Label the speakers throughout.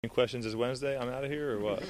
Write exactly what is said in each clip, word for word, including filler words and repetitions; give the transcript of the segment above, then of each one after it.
Speaker 1: Questions is Wednesday? I'm out of here or what?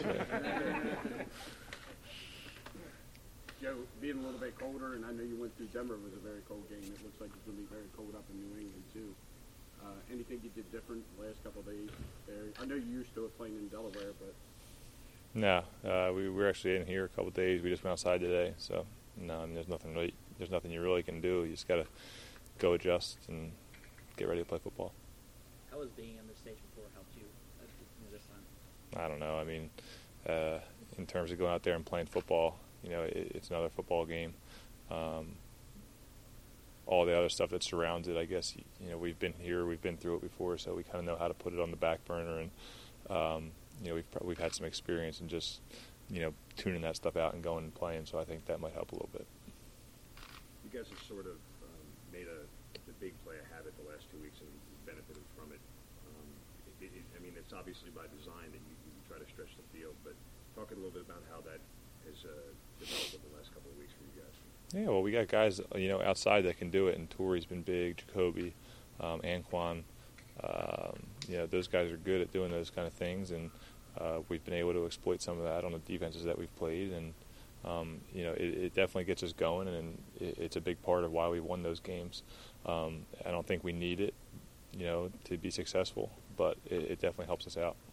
Speaker 2: Joe, being a little bit colder, and I know you went through Denver, it was a very cold game. It looks like it's going to be very cold up in New England, too. Uh, anything you did different the last couple of days there? I know you're used to it playing in Delaware, but...
Speaker 1: No, uh, we were actually in here a couple of days. We just went outside today, so no, I mean, there's nothing really, there's nothing you really can do. You just got to go adjust and get ready to play football.
Speaker 3: How has being on this stage before helped you uh, this time?
Speaker 1: I don't know. I mean, uh, in terms of going out there and playing football, you know, it, it's another football game. Um, all the other stuff that surrounds it, I guess, you, you know, we've been here, we've been through it before, so we kind of know how to put it on the back burner, and um, you know, we've we've had some experience in just, you know, tuning that stuff out and going and playing. So I think that might help a little bit.
Speaker 4: You guys have sort of um, made a the big play a habit the last two weeks and benefited from it. Um, it, it. I mean, it's obviously by design that you, you try to stretch the field, but talk a little bit about how that has uh, developed over the last couple of weeks for you guys.
Speaker 1: Yeah, well, we got guys, you know, outside that can do it, and Torrey's been big, Jacoby, um, Anquan. Um, you know, those guys are good at doing those kind of things, and uh, we've been able to exploit some of that on the defenses that we've played, and um, you know, it, it definitely gets us going, and it, it's a big part of why we won those games. Um, I don't think we need it, you know, to be successful, but it, it definitely helps us out.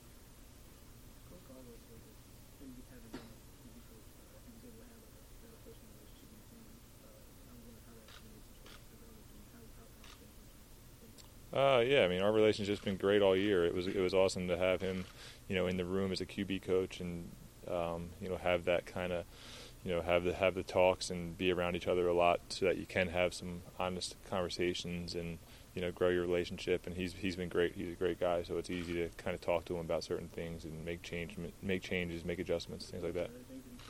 Speaker 1: Uh, yeah, I mean, our relationship's been great all year. It was it was awesome to have him, you know, in the room as a Q B coach, and um, you know, have that kind of, you know, have the have the talks and be around each other a lot, so that you can have some honest conversations and, you know, grow your relationship. And he's he's been great. He's a great guy, so it's easy to kind of talk to him about certain things and make change, make changes, make adjustments, things like that.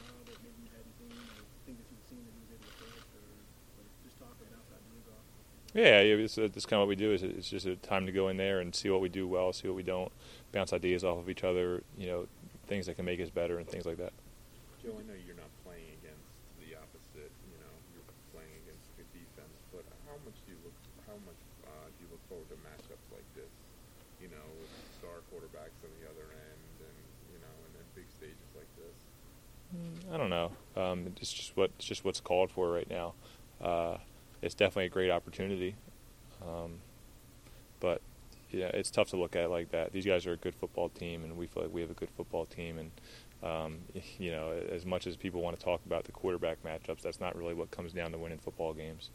Speaker 1: Yeah, yeah, it's, it's kind of what we do. Is it's just a time to go in there and see what we do well, see what we don't, bounce ideas off of each other, you know, things that can make us better and things like that.
Speaker 5: Joe, I know you're not playing against the opposite. You know, you're playing against good defense. But how much do you look? How much uh, do you look forward to matchups like this? You know, with star quarterbacks on the other end, and you know, and then big stages like this.
Speaker 1: I don't know. Um, it's just what it's just what's called for right now. Uh, It's definitely a great opportunity, um, but yeah, it's tough to look at it like that. These guys are a good football team, and we feel like we have a good football team. And um, you know, as much as people want to talk about the quarterback matchups, that's not really what comes down to winning football games.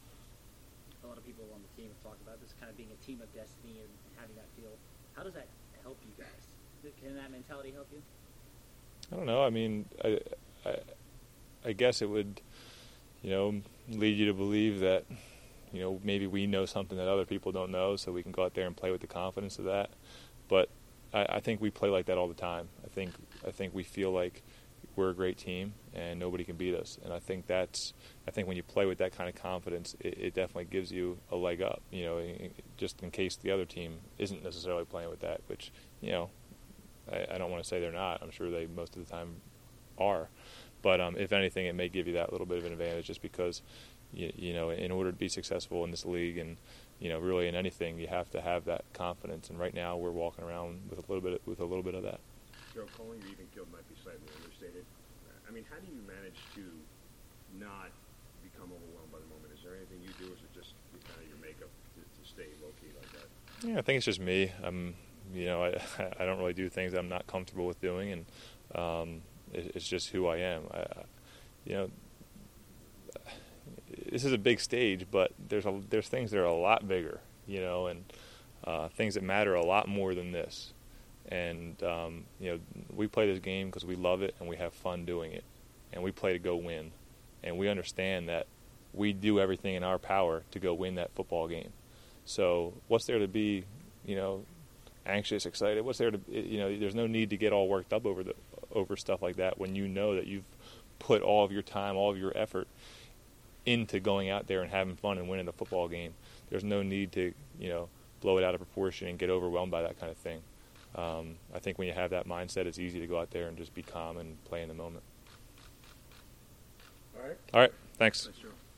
Speaker 3: A lot of people on the team have talked about this kind of being a team of destiny and having that feel. How does that help you guys? Can that mentality help you?
Speaker 1: I don't know. I mean, I, I, I guess it would, you know, lead you to believe that, you know, maybe we know something that other people don't know, so we can go out there and play with the confidence of that. But I, I think we play like that all the time. I think I think we feel like we're a great team and nobody can beat us. And I think that's I think when you play with that kind of confidence, it, it definitely gives you a leg up. You know, just in case the other team isn't necessarily playing with that, which, you know, I, I don't want to say they're not. I'm sure they most of the time are. But um, if anything, it may give you that little bit of an advantage, just because, you, you know, in order to be successful in this league and, you know, really in anything, you have to have that confidence. And right now, we're walking around with a little bit of, with a little bit of that.
Speaker 4: Joe, calling you even killed might be slightly understated. I mean, how do you manage to not become overwhelmed by the moment? Is there anything you do, or is it just kind of your makeup to, to stay low key like that?
Speaker 1: Yeah, I think it's just me. I'm, you know, I I don't really do things that I'm not comfortable with doing, and um, it's just who I am. I, you know, this is a big stage, but there's a, there's things that are a lot bigger, you know, and uh, things that matter a lot more than this. And um, you know, we play this game because we love it and we have fun doing it, and we play to go win, and we understand that we do everything in our power to go win that football game. So what's there to be, you know, anxious, excited? What's there to, you know, there's no need to get all worked up over the over stuff like that when you know that you've put all of your time, all of your effort into going out there and having fun and winning the football game. There's no need to, you know, blow it out of proportion and get overwhelmed by that kind of thing. Um, I think when you have that mindset, it's easy to go out there and just be calm and play in the moment.
Speaker 2: All right.
Speaker 1: All right. Thanks.
Speaker 2: Thanks, Joe.